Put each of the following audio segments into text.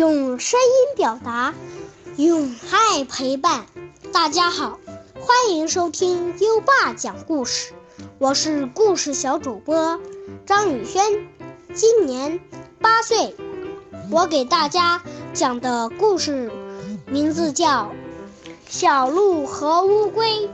用声音表达，用爱陪伴。大家好，欢迎收听优爸讲故事，我是故事小主播张宇轩，今年8岁。我给大家讲的故事名字叫《小鹿和乌龟》。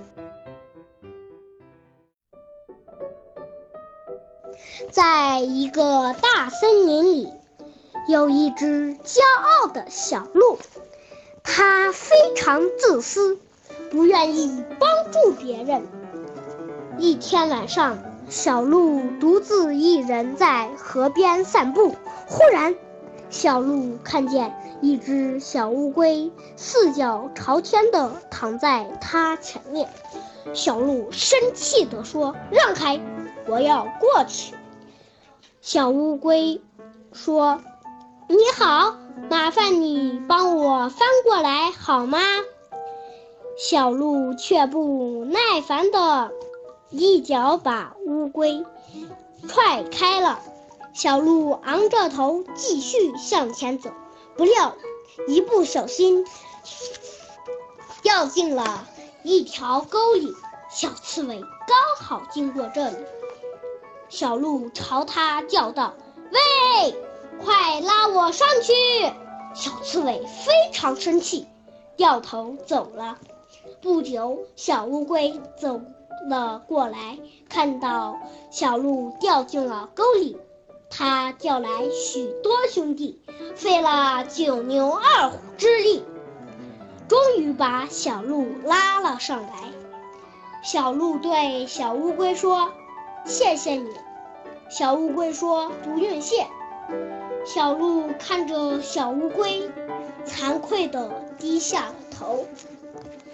在一个大森林里，有一只骄傲的小鹿，它非常自私，不愿意帮助别人。一天晚上，小鹿独自一人在河边散步，忽然小鹿看见一只小乌龟四脚朝天地躺在它前面。小鹿生气地说：“让开，我要过去。”小乌龟说：“你好，麻烦你帮我翻过来好吗？”小鹿却不耐烦地一脚把乌龟踹开了。小鹿昂着头继续向前走，不料一不小心掉进了一条沟里，小刺猬刚好经过这里。小鹿朝它叫道：“喂，快拉我上去！”小刺猬非常生气，掉头走了。不久，小乌龟走了过来，看到小鹿掉进了沟里，他叫来许多兄弟，费了9牛2虎之力，终于把小鹿拉了上来。小鹿对小乌龟说：“谢谢你。”小乌龟说：“不用谢。”小鹿看着小乌龟，惭愧地低下了头。